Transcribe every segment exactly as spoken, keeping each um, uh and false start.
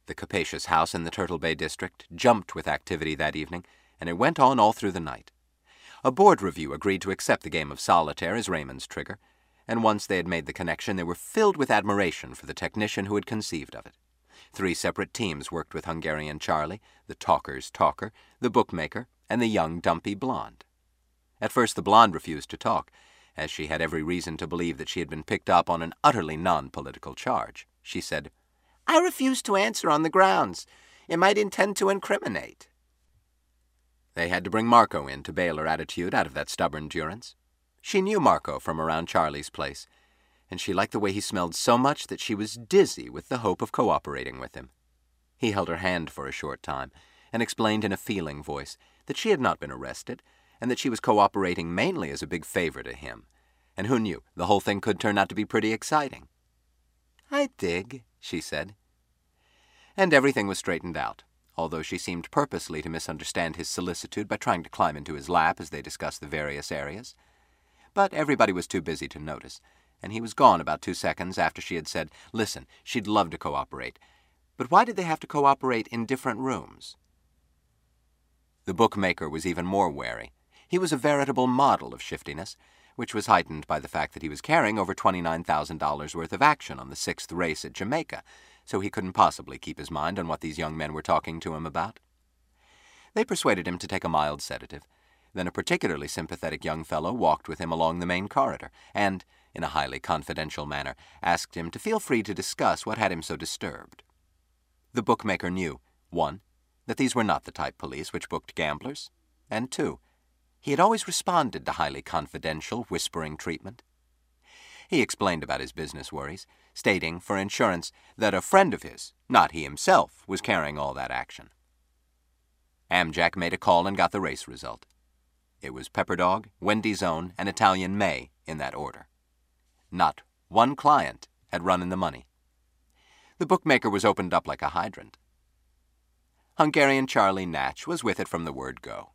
The capacious house in the Turtle Bay district jumped with activity that evening, and it went on all through the night. A board review agreed to accept the game of solitaire as Raymond's trigger, and once they had made the connection, they were filled with admiration for the technician who had conceived of it. Three separate teams worked with Hungarian Charlie, the talker's talker, the bookmaker, and the young, dumpy blonde. At first the blonde refused to talk, as she had every reason to believe that she had been picked up on an utterly non-political charge. She said, "I refuse to answer on the grounds. It might intend to incriminate." They had to bring Marco in to bail her attitude out of that stubborn durance. She knew Marco from around Charlie's place, and she liked the way he smelled so much that she was dizzy with the hope of cooperating with him. He held her hand for a short time and explained in a feeling voice that she had not been arrested and that she was cooperating mainly as a big favor to him, and who knew, the whole thing could turn out to be pretty exciting. "I dig," she said. And everything was straightened out, although she seemed purposely to misunderstand his solicitude by trying to climb into his lap as they discussed the various areas. But everybody was too busy to notice, and he was gone about two seconds after she had said, listen, she'd love to cooperate, but why did they have to cooperate in different rooms? The bookmaker was even more wary. He was a veritable model of shiftiness, which was heightened by the fact that he was carrying over twenty-nine thousand dollars worth of action on the sixth race at Jamaica, so he couldn't possibly keep his mind on what these young men were talking to him about. They persuaded him to take a mild sedative. Then a particularly sympathetic young fellow walked with him along the main corridor and, in a highly confidential manner, asked him to feel free to discuss what had him so disturbed. The bookmaker knew, one, that these were not the type police which booked gamblers, and two, he had always responded to highly confidential, whispering treatment. He explained about his business worries, stating, for insurance, that a friend of his, not he himself, was carrying all that action. Amjack made a call and got the race result. It was Pepperdog, Wendy's Own, and Italian May in that order. Not one client had run in the money. The bookmaker was opened up like a hydrant. Hungarian Charlie Natch was with it from the word go.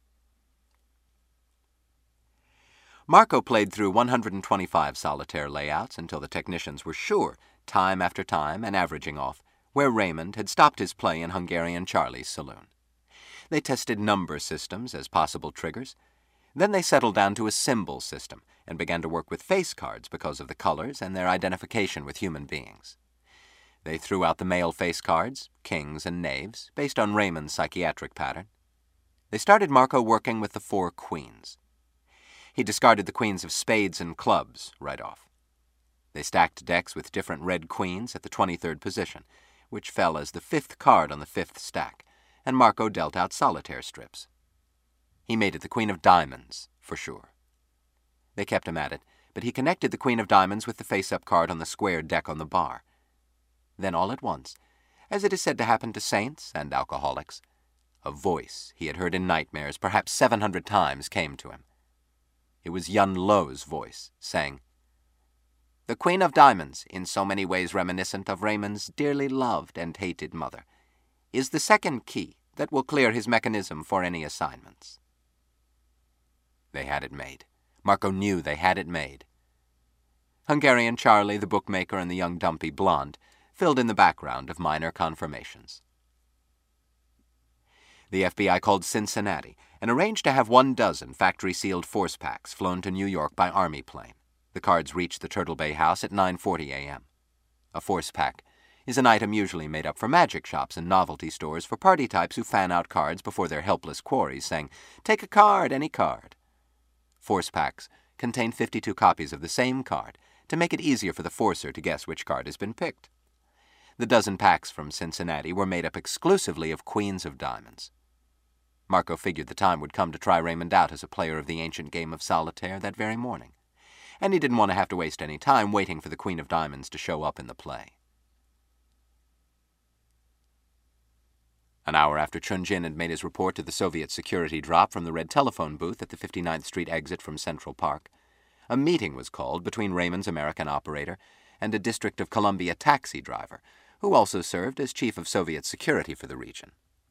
Marco played through one hundred twenty-five solitaire layouts until the technicians were sure, time after time and averaging off, where Raymond had stopped his play in Hungarian Charlie's saloon. They tested number systems as possible triggers. Then they settled down to a symbol system and began to work with face cards because of the colors and their identification with human beings. They threw out the male face cards, kings and knaves, based on Raymond's psychiatric pattern. They started Marco working with the four queens. He discarded the queens of spades and clubs right off. They stacked decks with different red queens at the twenty-third position, which fell as the fifth card on the fifth stack, and Marco dealt out solitaire strips. He made it the queen of diamonds, for sure. They kept him at it, but he connected the queen of diamonds with the face-up card on the square deck on the bar. Then all at once, as it is said to happen to saints and alcoholics, a voice he had heard in nightmares perhaps seven hundred times came to him. It was Yun Lo's voice, saying, "The Queen of Diamonds, in so many ways reminiscent of Raymond's dearly loved and hated mother, is the second key that will clear his mechanism for any assignments." They had it made. Marco knew they had it made. Hungarian Charlie, the bookmaker, and the young dumpy blonde filled in the background of minor confirmations. The F B I called Cincinnati and arranged to have one dozen factory-sealed force packs flown to New York by Army plane. The cards reached the Turtle Bay house at nine forty a m A force pack is an item usually made up for magic shops and novelty stores for party types who fan out cards before their helpless quarries, saying, "Take a card, any card." Force packs contain fifty-two copies of the same card to make it easier for the forcer to guess which card has been picked. The dozen packs from Cincinnati were made up exclusively of queens of diamonds. Marco figured the time would come to try Raymond out as a player of the ancient game of solitaire that very morning, and he didn't want to have to waste any time waiting for the queen of diamonds to show up in the play. An hour after Chun-Jin had made his report to the Soviet security drop from the red telephone booth at the fifty-ninth Street exit from Central Park, a meeting was called between Raymond's American operator and a District of Columbia taxi driver, who also served as chief of Soviet security for the region.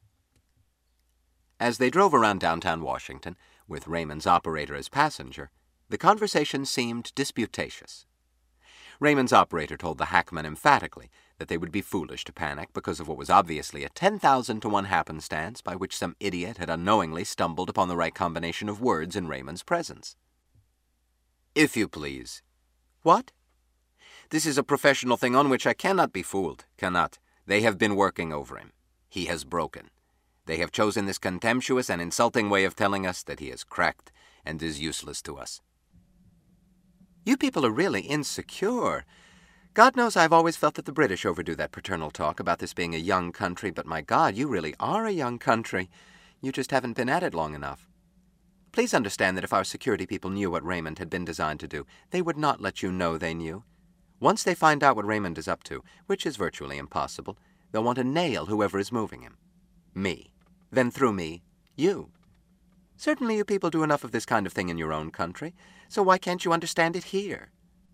As they drove around downtown Washington, with Raymond's operator as passenger, the conversation seemed disputatious. Raymond's operator told the hackman emphatically that they would be foolish to panic because of what was obviously a ten thousand to one happenstance by which some idiot had unknowingly stumbled upon the right combination of words in Raymond's presence. "If you please." "What?" "This is a professional thing on which I cannot be fooled, cannot. They have been working over him. He has broken. They have chosen this contemptuous and insulting way of telling us that he is cracked and is useless to us." "You people are really insecure. God knows I've always felt that the British overdo that paternal talk about this being a young country, but my God, you really are a young country. You just haven't been at it long enough. Please understand that if our security people knew what Raymond had been designed to do, they would not let you know they knew. Once they find out what Raymond is up to, which is virtually impossible, they'll want to nail whoever is moving him. Me. Then through me, you. Certainly you people do enough of this kind of thing in your own country, so why can't you understand it here?"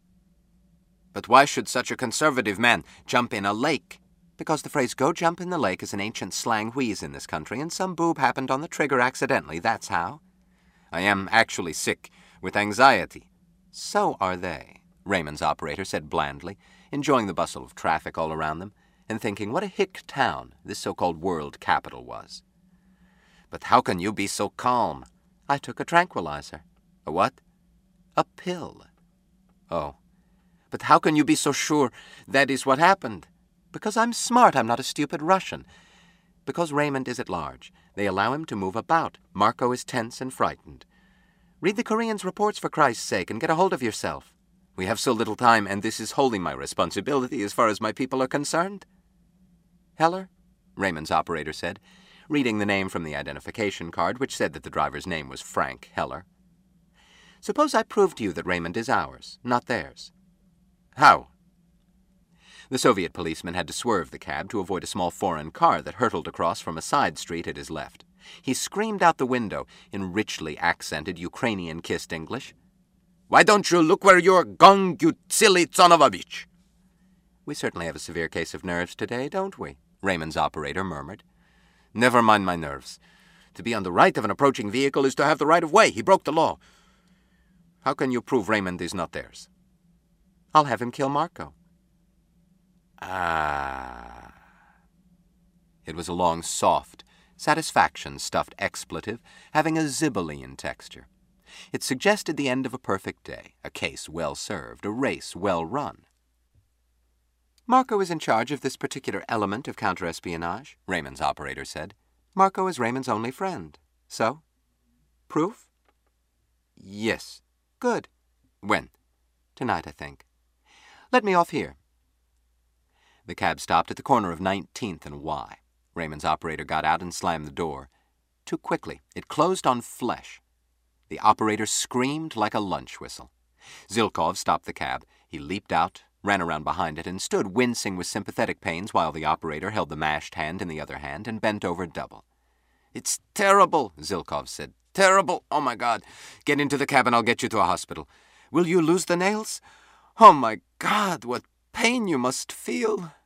"But why should such a conservative man jump in a lake?" "Because the phrase 'go jump in the lake' is an ancient slang wheeze in this country, and some boob happened on the trigger accidentally, that's how." "I am actually sick with anxiety." "So are they," Raymond's operator said blandly, enjoying the bustle of traffic all around them, and thinking what a hick town this so-called world capital was. "But how can you be so calm?" "I took a tranquilizer." "A what?" "A pill." "Oh. But how can you be so sure that is what happened?" "Because I'm smart. I'm not a stupid Russian. Because Raymond is at large. They allow him to move about. Marco is tense and frightened. Read the Koreans' reports, for Christ's sake, and get a hold of yourself. We have so little time, and this is wholly my responsibility as far as my people are concerned." "Heller?" Raymond's operator said, reading the name from the identification card, which said that the driver's name was Frank Heller. "Suppose I prove to you that Raymond is ours, not theirs." "How?" The Soviet policeman had to swerve the cab to avoid a small foreign car that hurtled across from a side street at his left. He screamed out the window in richly accented Ukrainian-kissed English. "Why don't you look where you're going, you silly son of a bitch?" "We certainly have a severe case of nerves today, don't we?" Raymond's operator murmured. "Never mind my nerves. To be on the right of an approaching vehicle is to have the right of way. He broke the law. How can you prove Raymond is not theirs?" "I'll have him kill Marco." "Ah." It was a long, soft, satisfaction-stuffed expletive having a Zibelline texture. It suggested the end of a perfect day, a case well served, a race well run. "Marco is in charge of this particular element of counterespionage," Raymond's operator said. "Marco is Raymond's only friend. So? Proof?" "Yes." "Good." "When?" "Tonight, I think. Let me off here." The cab stopped at the corner of nineteenth and Y. Raymond's operator got out and slammed the door. Too quickly. It closed on flesh. The operator screamed like a lunch whistle. Zilkov stopped the cab. He leaped out, ran around behind it, and stood wincing with sympathetic pains while the operator held the mashed hand in the other hand and bent over double. "It's terrible," Zilkov said. "Terrible. Oh, my God. Get into the cab and I'll get you to a hospital. Will you lose the nails? Oh, my God, what pain you must feel."